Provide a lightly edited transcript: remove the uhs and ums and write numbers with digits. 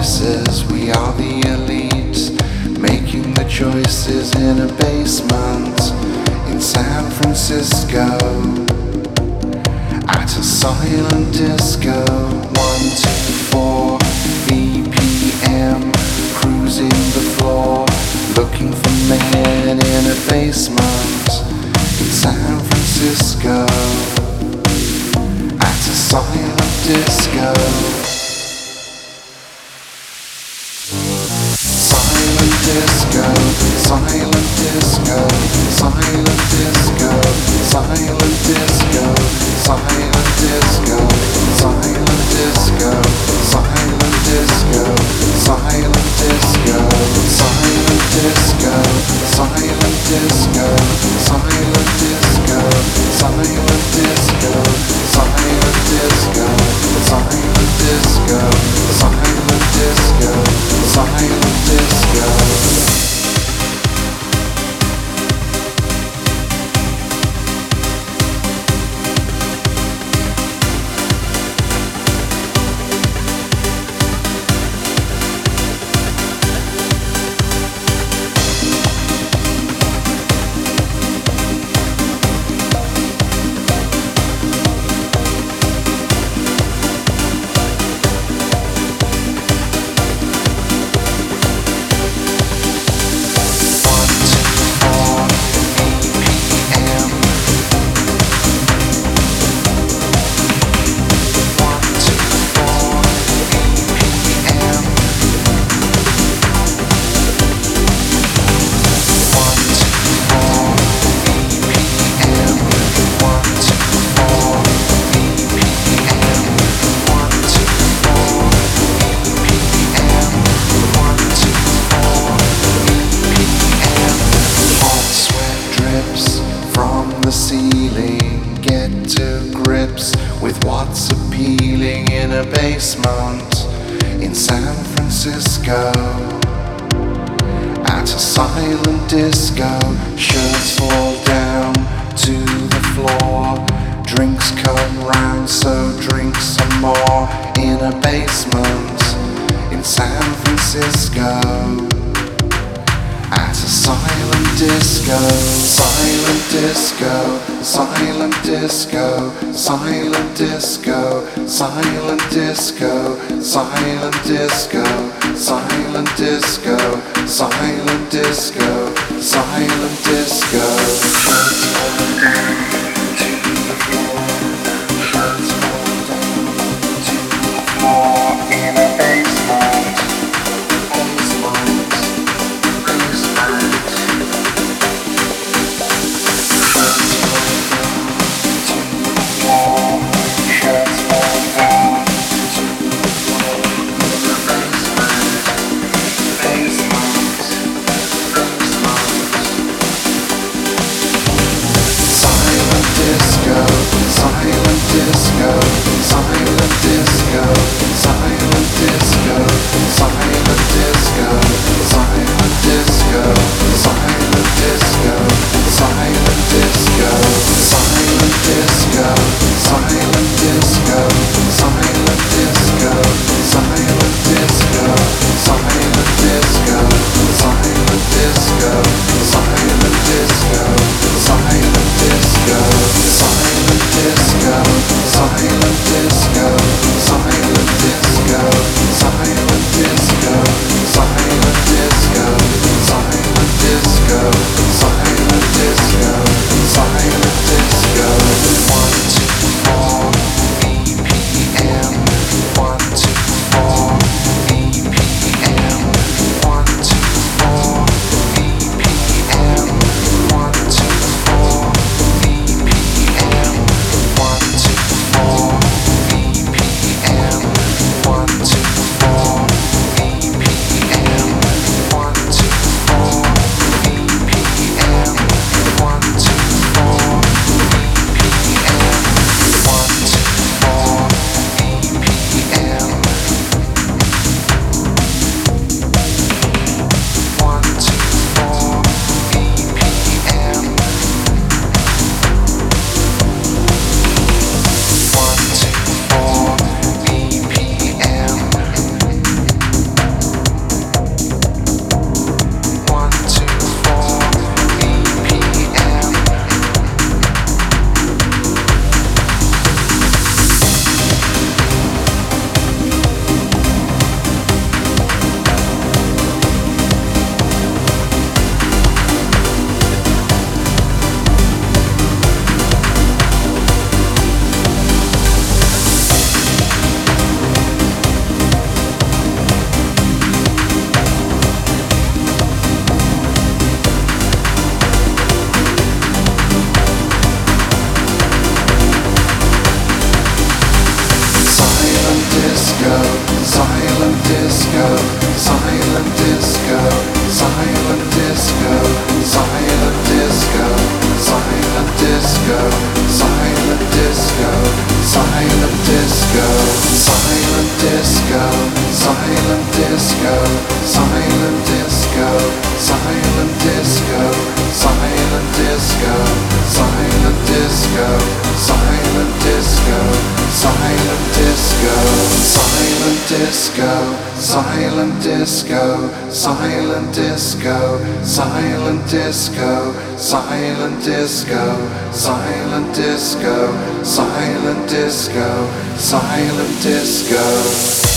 voices, we are the elites, making the choices in a basement in San Francisco, at a silent disco. 124 BPM, cruising the floor, looking for men in a basement in San Francisco, at a silent disco. Silent disco, silent disco, silent disco, silent disco, silent disco, silent disco, silent disco, silent disco, silent disco, silent disco, silent disco, silent disco, silent disco, silent disco, silent disco, silent disco. Ceiling, get to grips with what's appealing in a basement in San Francisco, at a silent disco. Shirts fall down to the floor, drinks come round, so drink some more in a basement in San Francisco, at a silent disco. Silent disco, silent disco, silent disco, silent disco, silent disco, silent disco, silent disco, silent disco. Shirts fall down to the floor, shirts fall down to the floor in a basement, basement, basement. Silent disco, silent disco, silent disco, silent disco, silent disco, silent disco, silent disco, silent disco.